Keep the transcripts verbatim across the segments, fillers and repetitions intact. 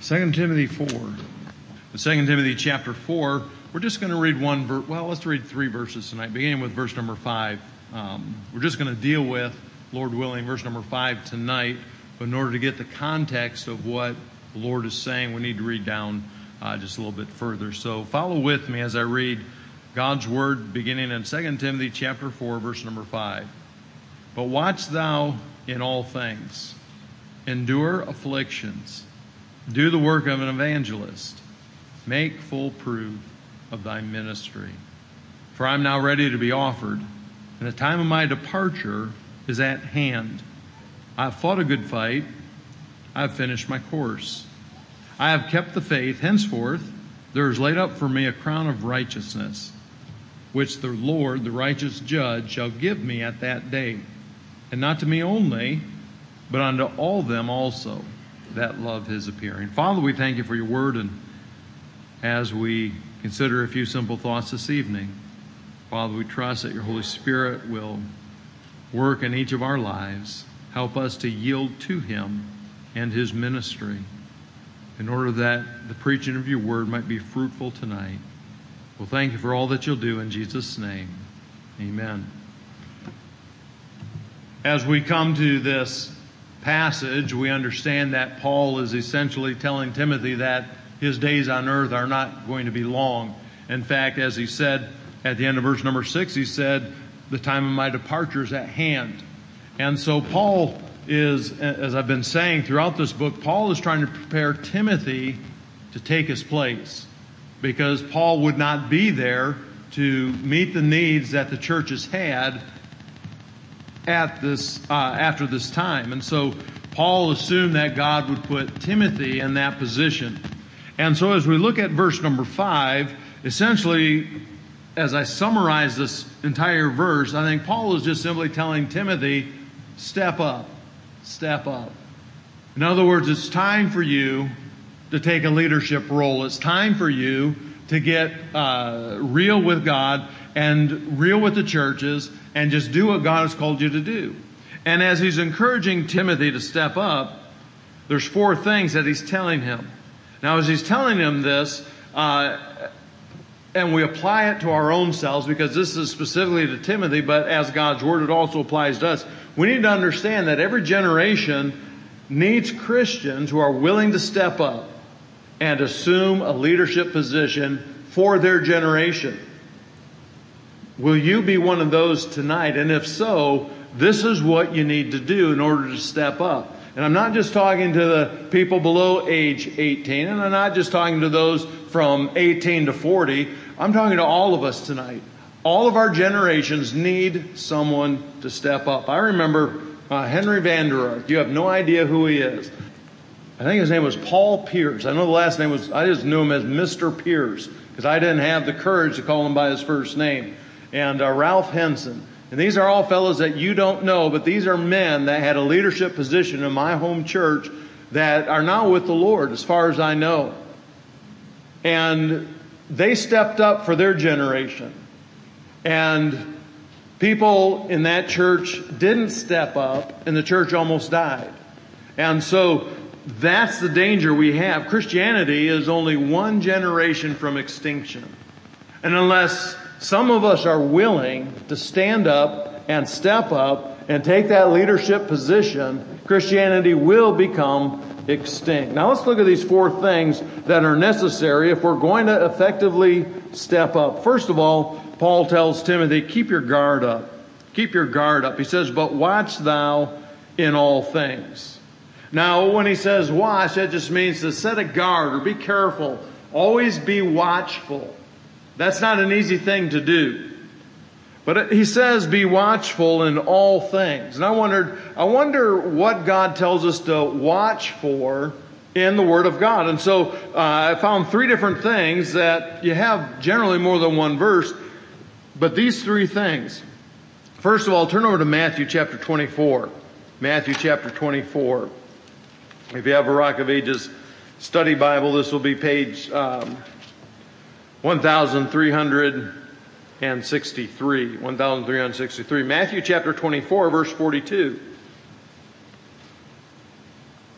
Second Timothy four. In Second Timothy chapter four, we're just going to read one verse. Well, let's read three verses tonight, beginning with verse number five. Um, we're just going to deal with, Lord willing, verse number five tonight. But in order to get the context of what the Lord is saying, we need to read down uh, just a little bit further. So follow with me as I read God's word, beginning in Second Timothy chapter four, verse number five. But watch thou in all things, endure afflictions, do the work of an evangelist, make full proof of thy ministry. For I am now ready to be offered, and the time of my departure is at hand. I have fought a good fight, I have finished my course, I have kept the faith. Henceforth there is laid up for me a crown of righteousness, which the Lord, the righteous judge, shall give me at that day, and not to me only, but unto all them also that love his appearing. Father, we thank you for your word, and as we consider a few simple thoughts this evening, Father, we trust that your Holy Spirit will work in each of our lives. Help us to yield to him and his ministry in order that the preaching of your word might be fruitful tonight. Well, thank you for all that you'll do in Jesus' name. Amen. As we come to this passage, we understand that Paul is essentially telling Timothy that his days on earth are not going to be long. In fact, as he said at the end of verse number six, he said, the time of my departure is at hand. And so Paul is, as I've been saying throughout this book, Paul is trying to prepare Timothy to take his place, because Paul would not be there to meet the needs that the church has had at this uh, after this time. And so Paul assumed that God would put Timothy in that position. And so as we look at verse number five, essentially, as I summarize this entire verse, I think Paul is just simply telling Timothy, step up, step up. In other words, it's time for you to take a leadership role. It's time for you to get uh, real with God and real with the churches and just do what God has called you to do. And as he's encouraging Timothy to step up, there's four things that he's telling him. Now, as he's telling him this, uh, and we apply it to our own selves, because this is specifically to Timothy, but as God's word, it also applies to us. We need to understand that every generation needs Christians who are willing to step up and assume a leadership position for their generation. Will you be one of those tonight? And if so, this is what you need to do in order to step up. And I'm not just talking to the people below age eighteen, and I'm not just talking to those from eighteen to forty. I'm talking to all of us tonight. All of our generations need someone to step up. I remember uh, Henry Van der Ark. You have no idea who he is. I think his name was Paul Pierce. I know the last name was, I just knew him as Mister Pierce, because I didn't have the courage to call him by his first name. And uh, Ralph Henson. And these are all fellows that you don't know, but these are men that had a leadership position in my home church that are now with the Lord, as far as I know. And they stepped up for their generation. And people in that church didn't step up, and the church almost died. And so that's the danger we have. Christianity is only one generation from extinction. And unless some of us are willing to stand up and step up and take that leadership position, Christianity will become extinct. Now let's look at these four things that are necessary if we're going to effectively step up. First of all, Paul tells Timothy, keep your guard up. Keep your guard up. He says, but watch thou in all things. Now, when he says watch, that just means to set a guard or be careful. Always be watchful. That's not an easy thing to do. But he says, be watchful in all things. And I wondered, I wonder what God tells us to watch for in the Word of God. And so uh, I found three different things that you have generally more than one verse, but these three things. First of all, turn over to Matthew chapter twenty-four. Matthew chapter twenty-four. If you have a Rock of Ages study Bible, this will be page um, one thousand three hundred sixty-three. one thousand three hundred sixty-three. Matthew chapter twenty-four, verse forty-two.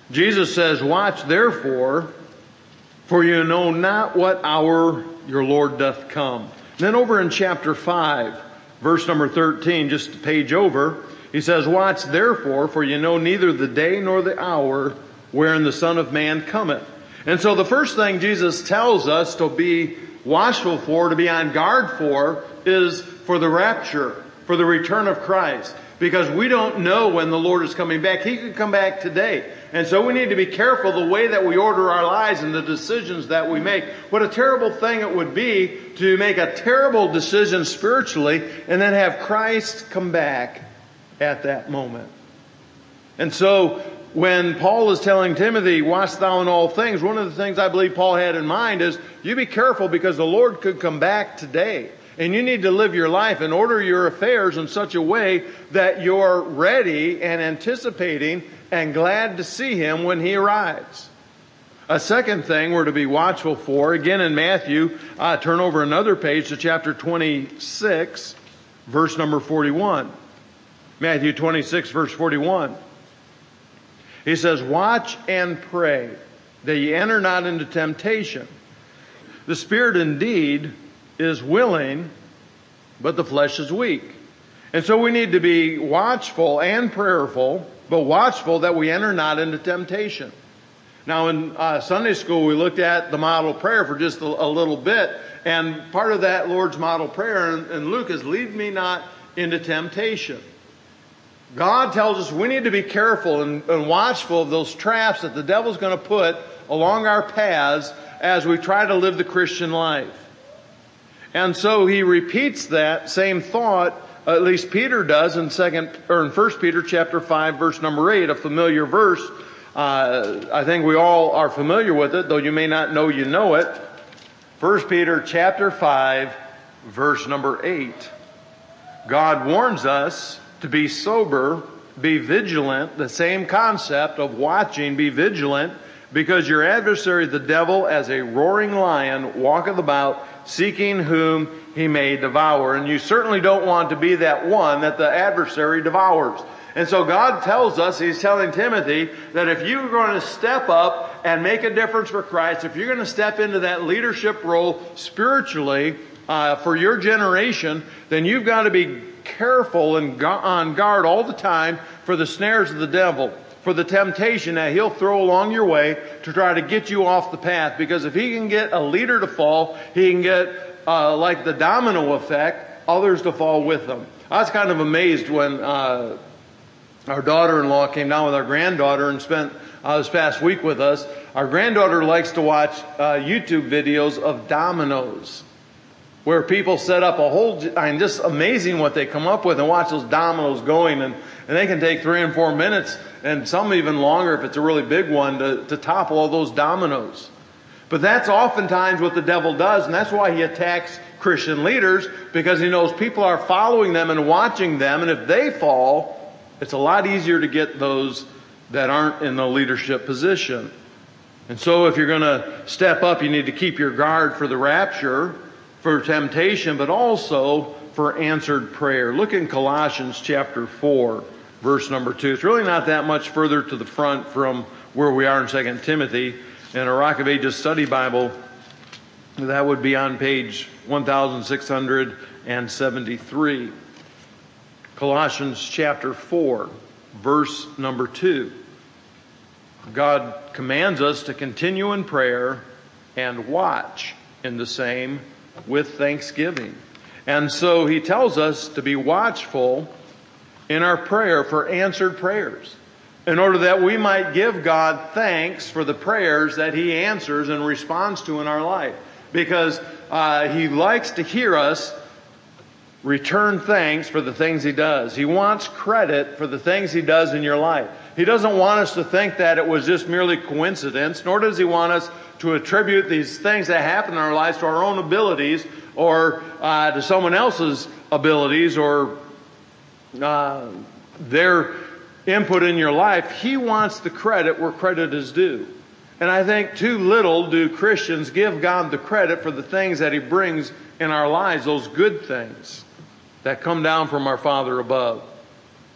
Jesus says, watch therefore, for you know not what hour your Lord doth come. Then over in chapter five, verse number thirteen, just a page over, he says, watch therefore, for you know neither the day nor the hour wherein the Son of Man cometh. And so the first thing Jesus tells us to be watchful for, to be on guard for, is for the rapture, for the return of Christ. Because we don't know when the Lord is coming back. He could come back today. And so we need to be careful the way that we order our lives and the decisions that we make. What a terrible thing it would be to make a terrible decision spiritually and then have Christ come back at that moment. And so when Paul is telling Timothy, watch thou in all things, one of the things I believe Paul had in mind is, you be careful because the Lord could come back today. And you need to live your life and order your affairs in such a way that you're ready and anticipating and glad to see Him when He arrives. A second thing we're to be watchful for, again in Matthew, uh, turn over another page to chapter twenty-six, verse number forty-one. Matthew twenty-six, verse forty-one. He says, watch and pray that ye enter not into temptation. The spirit indeed is willing, but the flesh is weak. And so we need to be watchful and prayerful, but watchful that we enter not into temptation. Now in uh, Sunday school we looked at the model prayer for just a, a little bit, and part of that Lord's model prayer in, in Luke is, lead me not into temptation. God tells us we need to be careful and, and watchful of those traps that the devil's going to put along our paths as we try to live the Christian life. And so he repeats that same thought, at least Peter does in second or in First Peter chapter five, verse number eight, a familiar verse. Uh, I think we all are familiar with it, though you may not know you know it. First Peter chapter five, verse number eight. God warns us to be sober, be vigilant, the same concept of watching, be vigilant, because your adversary the devil, as a roaring lion, walketh about, seeking whom he may devour. And you certainly don't want to be that one that the adversary devours. And so God tells us, He's telling Timothy, that if you're going to step up and make a difference for Christ, if you're going to step into that leadership role spiritually uh, for your generation, then you've got to be careful and on guard all the time for the snares of the devil, for the temptation that he'll throw along your way to try to get you off the path. Because if he can get a leader to fall, he can get, uh, like the domino effect, others to fall with them. I was kind of amazed when uh, our daughter-in-law came down with our granddaughter and spent uh, this past week with us. Our granddaughter likes to watch uh, YouTube videos of dominoes, where people set up a whole, I mean, just amazing what they come up with, and watch those dominoes going, and, and they can take three and four minutes, and some even longer if it's a really big one, to, to topple all those dominoes. But that's oftentimes what the devil does, and that's why he attacks Christian leaders, because he knows people are following them and watching them, and if they fall, it's a lot easier to get those that aren't in the leadership position. And so if you're going to step up, you need to keep your guard for the rapture, for temptation, but also for answered prayer. Look in Colossians chapter four, verse number two. It's really not that much further to the front from where we are in Second Timothy. In a Rock of Ages study Bible, that would be on page one thousand six hundred seventy-three. Colossians chapter four, verse number two. God commands us to continue in prayer and watch in the same with thanksgiving. And so he tells us to be watchful in our prayer for answered prayers, in order that we might give God thanks for the prayers that He answers and responds to in our life. Because uh, He likes to hear us return thanks for the things He does. He wants credit for the things He does in your life. He doesn't want us to think that it was just merely coincidence, nor does He want us to attribute these things that happen in our lives to our own abilities or uh, to someone else's abilities or uh, their input in your life. He wants the credit where credit is due. And I think too little do Christians give God the credit for the things that He brings in our lives, those good things that come down from our Father above.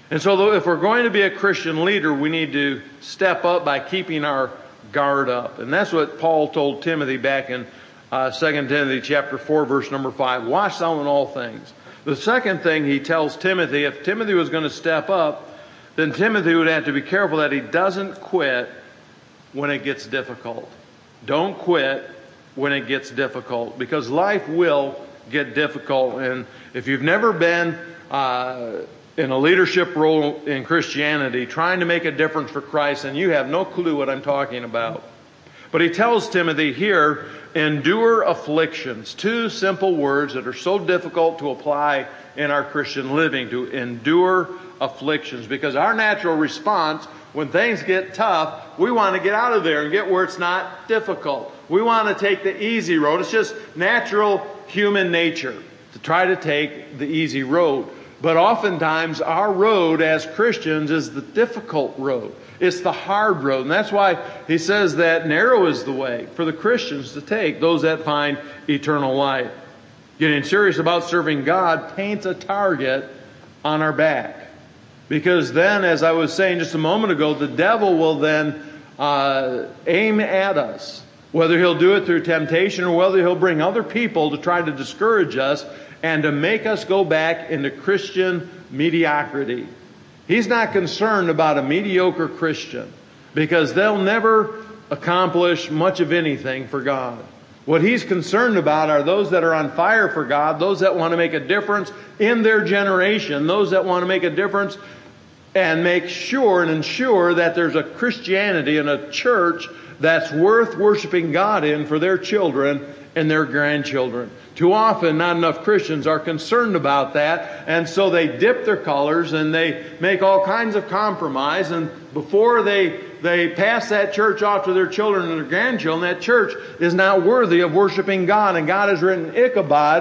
And so if we're going to be a Christian leader, we need to step up by keeping our guard up. And that's what Paul told Timothy back in uh, Second Timothy chapter four, verse number five. Watch thou in all things. The second thing he tells Timothy, if Timothy was going to step up, then Timothy would have to be careful that he doesn't quit when it gets difficult. Don't quit when it gets difficult, because life will get difficult. And if you've never been uh, in a leadership role in Christianity, trying to make a difference for Christ, and you have no clue what I'm talking about. But he tells Timothy here, endure afflictions. Two simple words that are so difficult to apply in our Christian living, to endure afflictions. Because our natural response, when things get tough, we want to get out of there and get where it's not difficult. We want to take the easy road. It's just natural human nature to try to take the easy road. But oftentimes our road as Christians is the difficult road. It's the hard road. And that's why he says that narrow is the way for the Christians to take, those that find eternal life. Getting serious about serving God paints a target on our back. Because then, as I was saying just a moment ago, the devil will then uh, aim at us. Whether he'll do it through temptation or whether he'll bring other people to try to discourage us and to make us go back into Christian mediocrity. He's not concerned about a mediocre Christian, because they'll never accomplish much of anything for God. What he's concerned about are those that are on fire for God, those that want to make a difference in their generation, those that want to make a difference and make sure and ensure that there's a Christianity and a church that's worth worshiping God in for their children and their grandchildren. Too often, not enough Christians are concerned about that, and so they dip their colors and they make all kinds of compromise, and before they they pass that church off to their children and their grandchildren, that church is not worthy of worshiping God. And God has written Ichabod,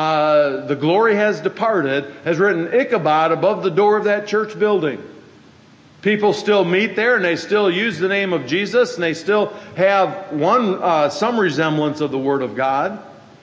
uh, the glory has departed, has written Ichabod above the door of that church building. People still meet there and they still use the name of Jesus and they still have one uh, some resemblance of the Word of God.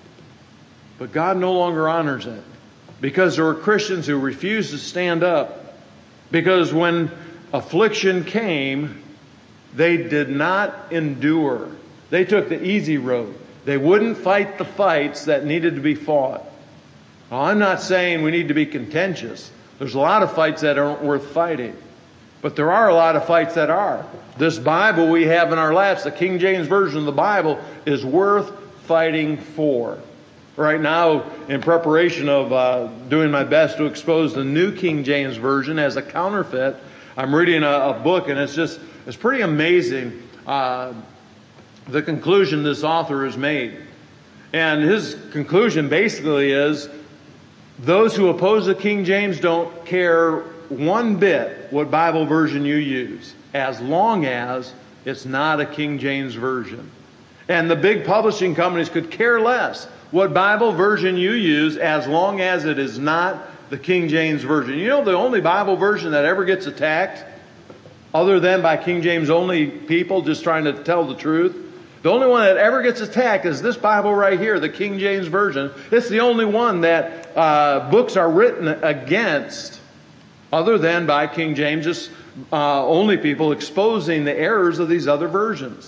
But God no longer honors it, because there were Christians who refused to stand up. Because when affliction came, they did not endure. They took the easy road. They wouldn't fight the fights that needed to be fought. Now, I'm not saying we need to be contentious. There's a lot of fights that aren't worth fighting. But there are a lot of fights that are. This Bible we have in our laps, the King James Version of the Bible, is worth fighting for. Right now, in preparation of uh, doing my best to expose the New King James Version as a counterfeit, I'm reading a, a book, and it's just, it's pretty amazing uh, the conclusion this author has made. And his conclusion basically is, those who oppose the King James don't care one bit what Bible version you use, as long as it's not a King James Version. And the big publishing companies could care less what Bible version you use, as long as it is not the King James Version. You know the only Bible version that ever gets attacked, other than by King James only people just trying to tell the truth, the only one that ever gets attacked is this Bible right here, the King James Version. It's the only one that uh, books are written against, other than by King James, just uh, only people exposing the errors of these other versions.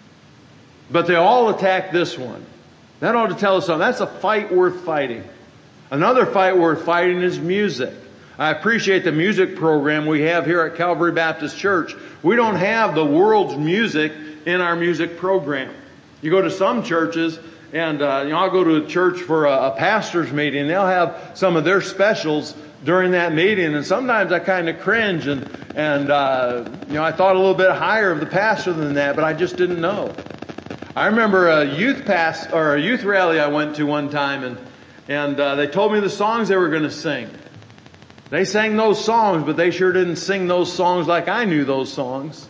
But they all attack this one. That ought to tell us something. That's a fight worth fighting. Another fight worth fighting is music. I appreciate the music program we have here at Calvary Baptist Church. We don't have the world's music in our music program. You go to some churches, and uh, you know, I'll go to a church for a, a pastor's meeting. They'll have some of their specials during that meeting, and sometimes I kind of cringe, and and uh, you know, I thought a little bit higher of the pastor than that, but I just didn't know. I remember a youth pass or a youth rally I went to one time, and and uh, they told me the songs they were going to sing. They sang those songs, but they sure didn't sing those songs like I knew those songs.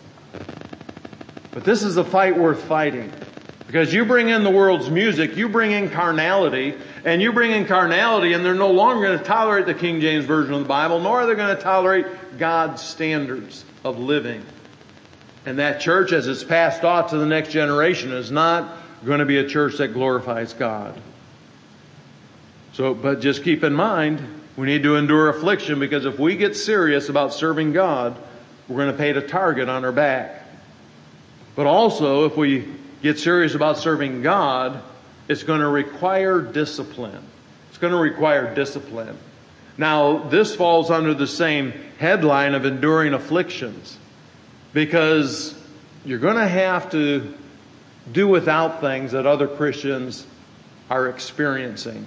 But this is a fight worth fighting, because you bring in the world's music, you bring in carnality, and you bring in carnality, and they're no longer going to tolerate the King James Version of the Bible, nor are they going to tolerate God's standards of living. And that church, as it's passed off to the next generation, is not going to be a church that glorifies God. So, but just keep in mind, We need to endure affliction because if we get serious about serving God, we're going to paint a target on our back. But also, if we get serious about serving God, it's going to require discipline. It's going to require discipline. Now, this falls under the same headline of enduring afflictions, because you're going to have to do without things that other Christians are experiencing.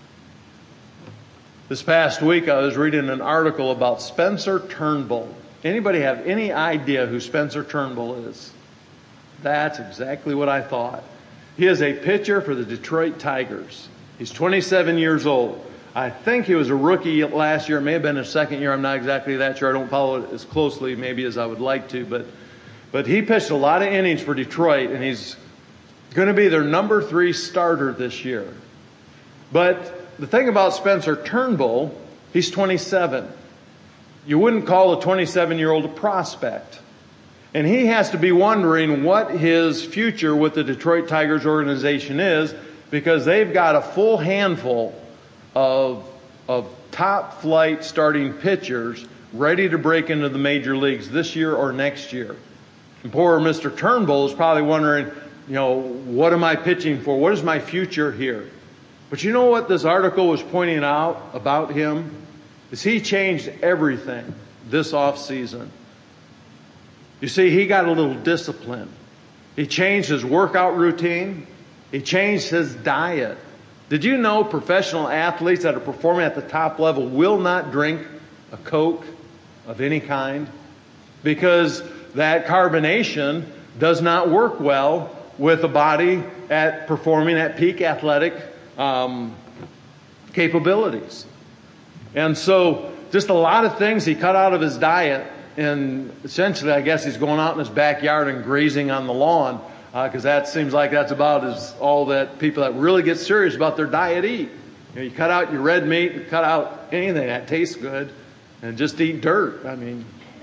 This past week I was reading an article about Spencer Turnbull. Anybody have any idea who Spencer Turnbull is? That's exactly what I thought. He is a pitcher for the Detroit Tigers. He's twenty-seven years old. I think he was a rookie last year. It may have been his second year. I'm not exactly that sure. I don't follow it as closely maybe as I would like to. But, but he pitched a lot of innings for Detroit, and he's going to be their number three starter this year. But the thing about Spencer Turnbull, he's twenty-seven. You wouldn't call a twenty-seven-year-old a prospect. And he has to be wondering what his future with the Detroit Tigers organization is, because they've got a full handful of, of top-flight starting pitchers ready to break into the major leagues this year or next year. And poor Mister Turnbull is probably wondering, you know, what am I pitching for? What is my future here? But you know what this article was pointing out about him? Is he changed everything this off season. You see, he got a little discipline. He changed his workout routine. He changed his diet. Did you know professional athletes that are performing at the top level will not drink a Coke of any kind? Because that carbonation does not work well with a body at performing at peak athletic um, capabilities. And so just a lot of things he cut out of his diet. And essentially, I guess he's going out in his backyard and grazing on the lawn, because uh, that seems like that's about as all that people that really get serious about their diet eat. You know, you cut out your red meat, you cut out anything that tastes good, and just eat dirt. I mean,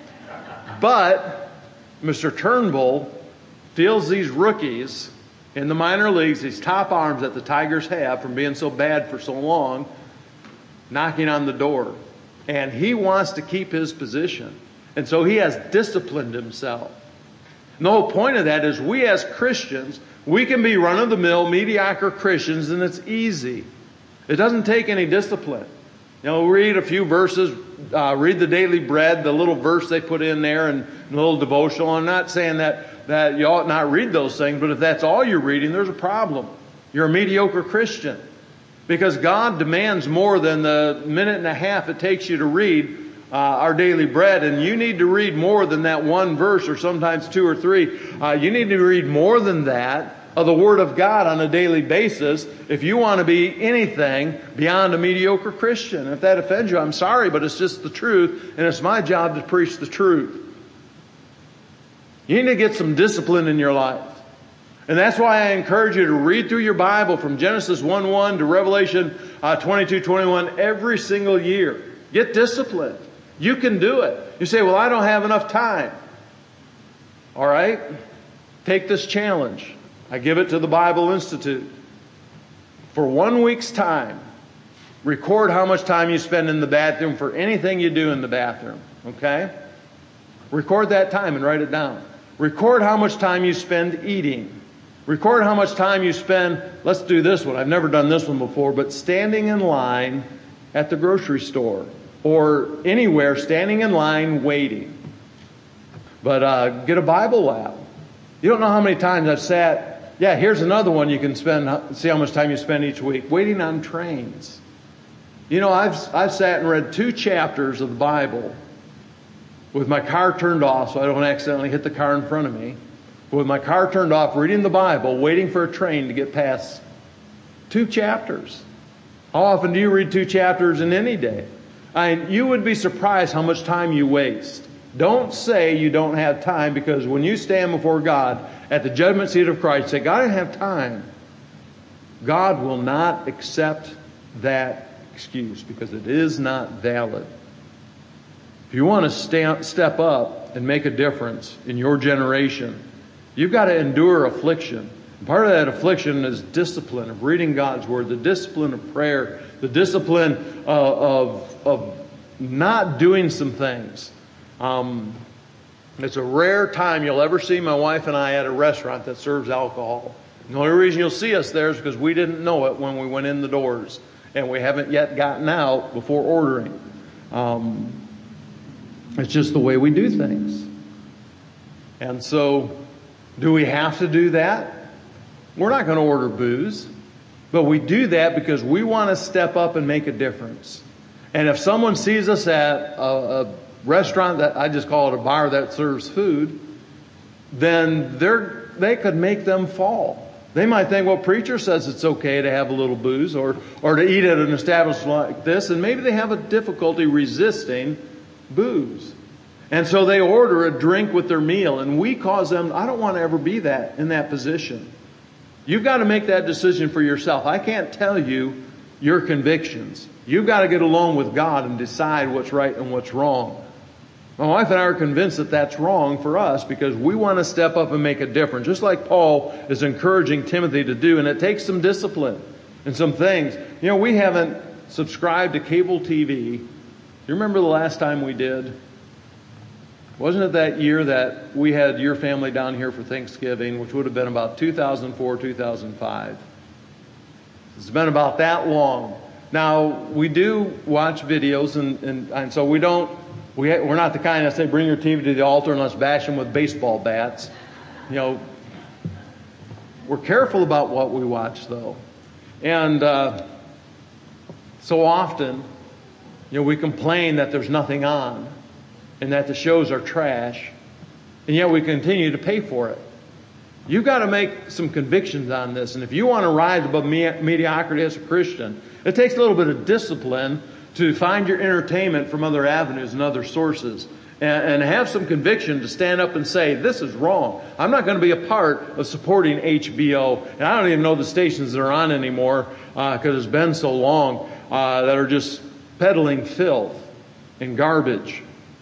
but Mister Turnbull feels these rookies in the minor leagues, these top arms that the Tigers have from being so bad for so long, knocking on the door. And he wants to keep his position. And so he has disciplined himself. And the whole point of that is we as Christians, we can be run-of-the-mill, mediocre Christians, and it's easy. It doesn't take any discipline. You know, read a few verses, uh, read the daily bread, the little verse they put in there, and a little devotional. I'm not saying that, that you ought not read those things, but if that's all you're reading, there's a problem. You're a mediocre Christian. Because God demands more than the minute and a half it takes you to read uh, our daily bread. And you need to read more than that one verse, or sometimes two or three. Uh, you need to read more than that of the Word of God on a daily basis if you want to be anything beyond a mediocre Christian. If that offends you, I'm sorry, but it's just the truth, and it's my job to preach the truth. You need to get some discipline in your life. And that's why I encourage you to read through your Bible from Genesis one one to Revelation uh, twenty-two twenty-one every single year. Get disciplined. You can do it. You say, well, I don't have enough time. All right. Take this challenge. I give it to the Bible Institute. For one week's time, record how much time you spend in the bathroom for anything you do in the bathroom. Okay? Record that time and write it down. Record how much time you spend eating. Record how much time you spend, let's do this one. I've never done this one before, but standing in line at the grocery store or anywhere, standing in line waiting. But uh, get a Bible app. You don't know how many times I've sat, yeah, here's another one you can spend, see how much time you spend each week, waiting on trains. You know, I've, I've sat and read two chapters of the Bible with my car turned off so I don't accidentally hit the car in front of me. With my car turned off, reading the Bible, waiting for a train to get past two chapters. How often do you read two chapters in any day? I mean, you would be surprised how much time you waste. Don't say you don't have time, because when you stand before God at the judgment seat of Christ, say, God, I don't have time. God will not accept that excuse because it is not valid. If you want to stand, step up and make a difference in your generation, you've got to endure affliction. Part of that affliction is discipline of reading God's Word, the discipline of prayer, the discipline uh, of, of not doing some things. Um, it's a rare time you'll ever see my wife and I at a restaurant that serves alcohol. The only reason you'll see us there is because we didn't know it when we went in the doors, and we haven't yet gotten out before ordering. Um, it's just the way we do things. And so, do we have to do that? We're not going to order booze, but we do that because we want to step up and make a difference. And if someone sees us at a, a restaurant that I just call it a bar that serves food, then they're, they could make them fall. They might think, well, preacher says it's okay to have a little booze or, or to eat at an establishment like this, and maybe they have a difficulty resisting booze. And so they order a drink with their meal, and we cause them, I don't want to ever be that in that position. You've got to make that decision for yourself. I can't tell you your convictions. You've got to get along with God and decide what's right and what's wrong. My wife and I are convinced that that's wrong for us because we want to step up and make a difference, just like Paul is encouraging Timothy to do, and it takes some discipline and some things. You know, we haven't subscribed to cable T V. You remember the last time we did? Wasn't it that year that we had your family down here for Thanksgiving, which would have been about two thousand four, two thousand five? It's been about that long. Now, we do watch videos, and, and, and so we don't, we, we're not the kind that say, bring your T V to the altar and let's bash them with baseball bats. You know, we're careful about what we watch, though. And uh, so often, you know, we complain that there's nothing on, and that the shows are trash, and yet we continue to pay for it. You've got to make some convictions on this, and if you want to rise above me- mediocrity as a Christian, it takes a little bit of discipline to find your entertainment from other avenues and other sources, and, and have some conviction to stand up and say, this is wrong. I'm not going to be a part of supporting H B O, and I don't even know the stations that are on anymore, because uh, it's been so long, uh, that are just peddling filth and garbage.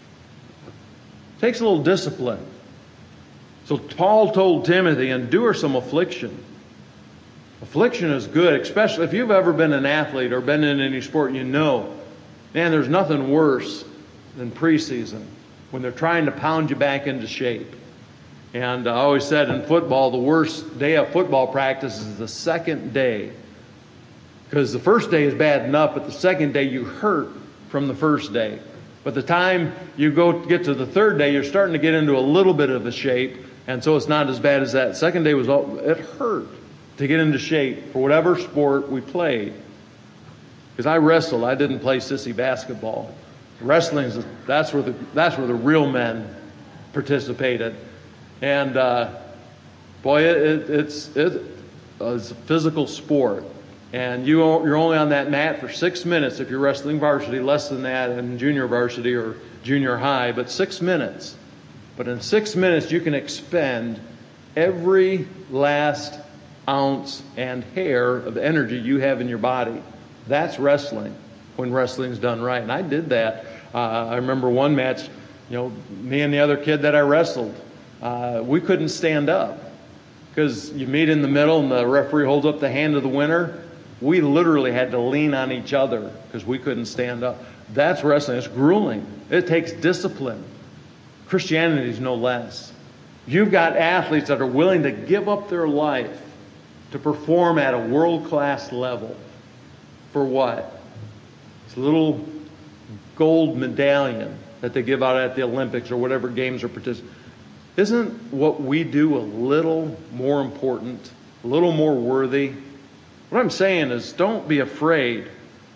Takes a little discipline. So Paul told Timothy, endure some affliction. Affliction is good, especially if you've ever been an athlete or been in any sport, you know, man, there's nothing worse than preseason when they're trying to pound you back into shape. And I always said in football, the worst day of football practice is the second day. Because the first day is bad enough, but the second day you hurt from the first day. By the time you go get to the third day, you're starting to get into a little bit of a shape, and so it's not as bad as that. Second day was all, it hurt to get into shape for whatever sport we played. Because I wrestled, I didn't play sissy basketball. Wrestling is that's where the that's where the real men participated, and uh, boy, it, it, it's it, uh, it's a physical sport. And you, you're only on that mat for six minutes if you're wrestling varsity, less than that in junior varsity or junior high, but six minutes. But in six minutes, you can expend every last ounce and hair of energy you have in your body. That's wrestling, when wrestling's done right. And I did that. Uh, I remember one match, you know, me and the other kid that I wrestled, uh, we couldn't stand up because you meet in the middle and the referee holds up the hand of the winner. We literally had to lean on each other because we couldn't stand up. That's wrestling. It's grueling. It takes discipline. Christianity is no less. You've got athletes that are willing to give up their life to perform at a world-class level. For what? It's a little gold medallion that they give out at the Olympics or whatever games are participating. Isn't what we do a little more important, a little more worthy? What I'm saying is, don't be afraid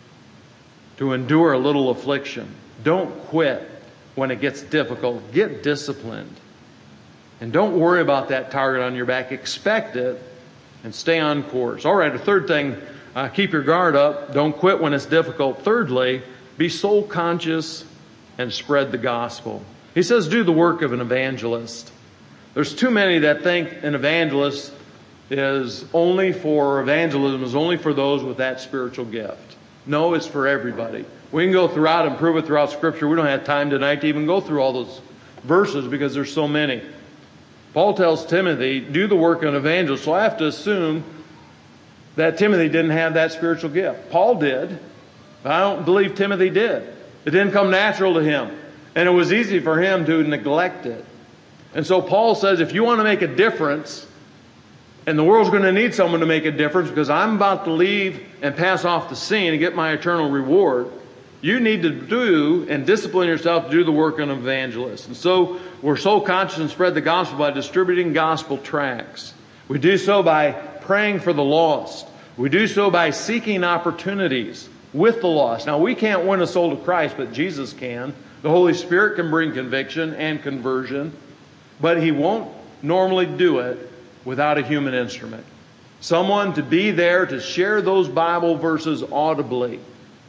to endure a little affliction. Don't quit when it gets difficult. Get disciplined. And don't worry about that target on your back. Expect it and stay on course. All right, a third thing, uh, keep your guard up. Don't quit when it's difficult. Thirdly, be soul conscious and spread the gospel. He says, do the work of an evangelist. There's too many that think an evangelist is only for, evangelism is only for those with that spiritual gift. No, it's for everybody. We can go throughout and prove it throughout Scripture. We don't have time tonight to even go through all those verses because there's so many. Paul tells Timothy, do the work of an evangelist. So I have to assume that Timothy didn't have that spiritual gift. Paul did, but I don't believe Timothy did. It didn't come natural to him. And it was easy for him to neglect it. And so Paul says, if you want to make a difference, and the world's going to need someone to make a difference because I'm about to leave and pass off the scene and get my eternal reward, you need to do and discipline yourself to do the work of an evangelist. And so we're soul conscious and spread the gospel by distributing gospel tracts. We do so by praying for the lost. We do so by seeking opportunities with the lost. Now, we can't win a soul to Christ, but Jesus can. The Holy Spirit can bring conviction and conversion, but He won't normally do it without a human instrument. Someone to be there to share those Bible verses audibly.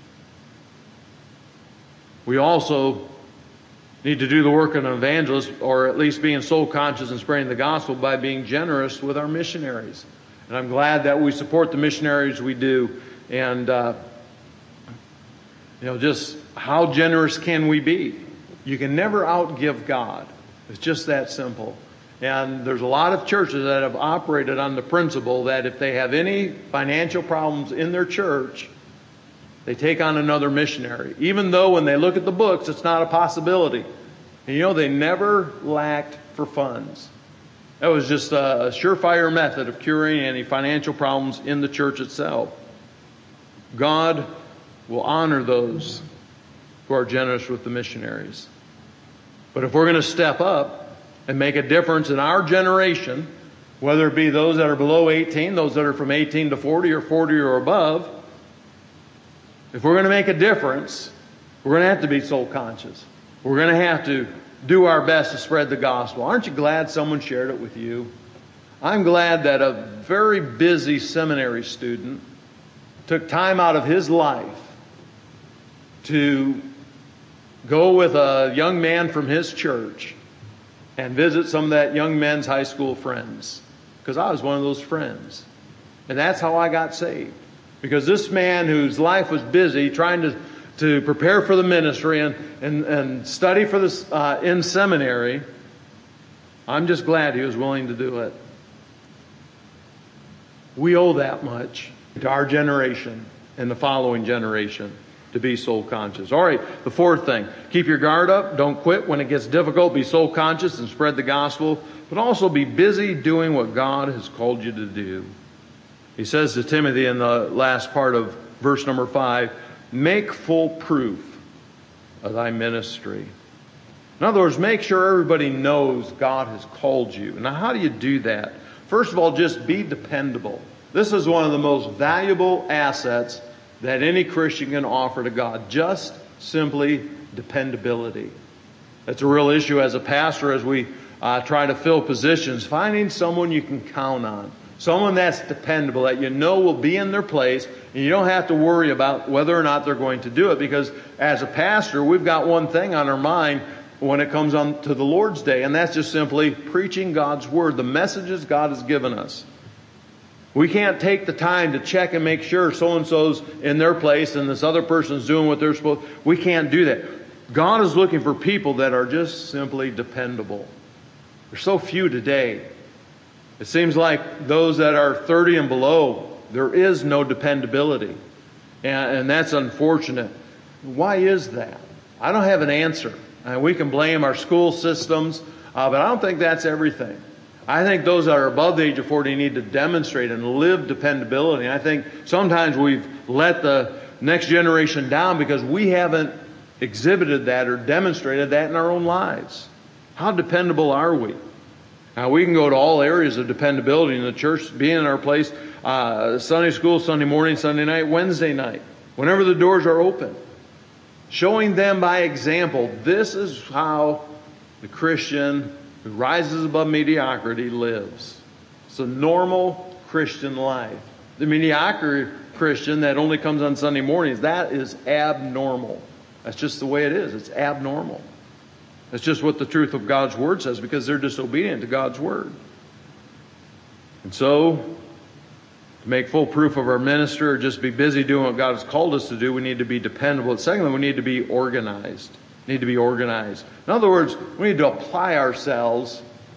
We also need to do the work of an evangelist, or at least being soul conscious and spreading the gospel, by being generous with our missionaries. And I'm glad that we support the missionaries we do. And, uh, you know, just how generous can we be? You can never outgive God. It's just that simple. And there's a lot of churches that have operated on the principle that if they have any financial problems in their church, they take on another missionary. Even though when they look at the books, it's not a possibility. And you know, they never lacked for funds. That was just a surefire method of curing any financial problems in the church itself. God will honor those who are generous with the missionaries. But if we're going to step up and make a difference in our generation, whether it be those that are below eighteen, those that are from eighteen to forty or forty or above, if we're going to make a difference, we're going to have to be soul conscious. We're going to have to do our best to spread the gospel. Aren't you glad someone shared it with you? I'm glad that a very busy seminary student took time out of his life to go with a young man from his church and visit some of that young men's high school friends. Because I was one of those friends. And that's how I got saved. Because this man whose life was busy trying to, to prepare for the ministry and, and, and study for this uh, in seminary, I'm just glad he was willing to do it. We owe that much to our generation and the following generation to be soul conscious. All right, the fourth thing. Keep your guard up. Don't quit when it gets difficult. Be soul conscious and spread the gospel. But also be busy doing what God has called you to do. He says to Timothy in the last part of verse number five, make full proof of thy ministry. In other words, make sure everybody knows God has called you. Now, how do you do that? First of all, just be dependable. This is one of the most valuable assets that any Christian can offer to God. Just simply dependability. That's a real issue as a pastor as we uh, try to fill positions. Finding someone you can count on. Someone that's dependable, that you know will be in their place, and you don't have to worry about whether or not they're going to do it. Because as a pastor, we've got one thing on our mind when it comes on to the Lord's Day, and that's just simply preaching God's Word, the messages God has given us. We can't take the time to check and make sure so-and-so's in their place and this other person's doing what they're supposed to. We can't do that. God is looking for people that are just simply dependable. There's so few today. It seems like those that are thirty and below, there is no dependability. And, and that's unfortunate. Why is that? I don't have an answer. Uh, we can blame our school systems, uh, but I don't think that's everything. I think those that are above the age of forty need to demonstrate and live dependability. And I think sometimes we've let the next generation down because we haven't exhibited that or demonstrated that in our own lives. How dependable are we? Now, we can go to all areas of dependability in the church, being in our place, uh, Sunday school, Sunday morning, Sunday night, Wednesday night, whenever the doors are open. Showing them by example, this is how the Christian who rises above mediocrity lives. It's a normal Christian life. The mediocre Christian that only comes on Sunday mornings, that is abnormal. That's just the way it is. It's abnormal. That's just what the truth of God's Word says, because they're disobedient to God's Word. And so, to make full proof of our ministry or just be busy doing what God has called us to do, we need to be dependable. And secondly, we need to be organized. We need to be organized. In other words, we need to apply ourselves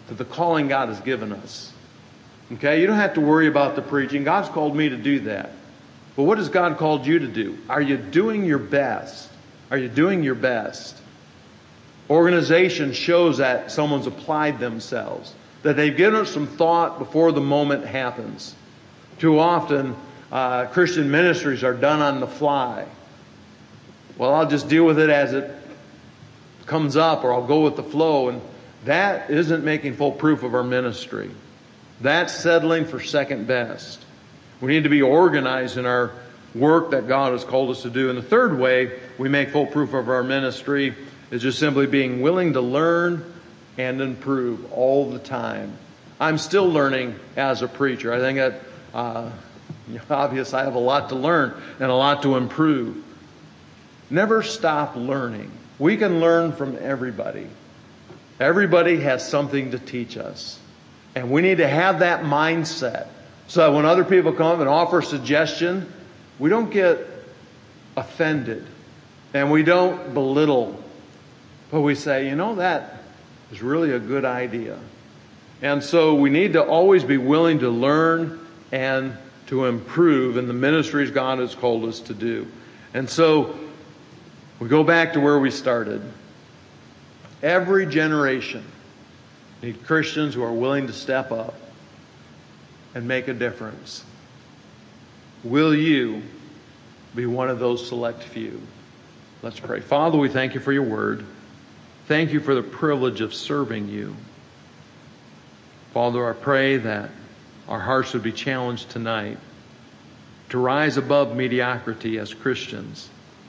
to the calling God has given us. Okay? You don't have to worry about the preaching. God's called me to do that. But what has God called you to do? Are you doing your best? Are you doing your best? Organization shows that someone's applied themselves, that they've given it some thought before the moment happens. Too often, uh, Christian ministries are done on the fly. Well, I'll just deal with it as it comes up, or I'll go with the flow. And that isn't making full proof of our ministry. That's settling for second best. We need to be organized in our work that God has called us to do. And the third way we make full proof of our ministry is just simply being willing to learn and improve all the time. I'm still learning as a preacher. I think that uh, obvious I have a lot to learn and a lot to improve. Never stop learning. We can learn from everybody. Everybody has something to teach us. And we need to have that mindset so that when other people come and offer a suggestion, we don't get offended and we don't belittle. But we say, you know, that is really a good idea. And so we need to always be willing to learn and to improve in the ministries God has called us to do. And so we go back to where we started. Every generation needs Christians who are willing to step up and make a difference. Will you be one of those select few? Let's pray. Father, we thank you for your word. Thank you for the privilege of serving you. Father, I pray that our hearts would be challenged tonight to rise above mediocrity as Christians.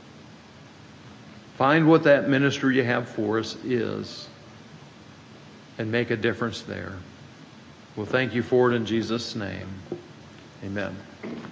Find what that ministry you have for us is and make a difference there. We'll thank you for it in Jesus' name. Amen.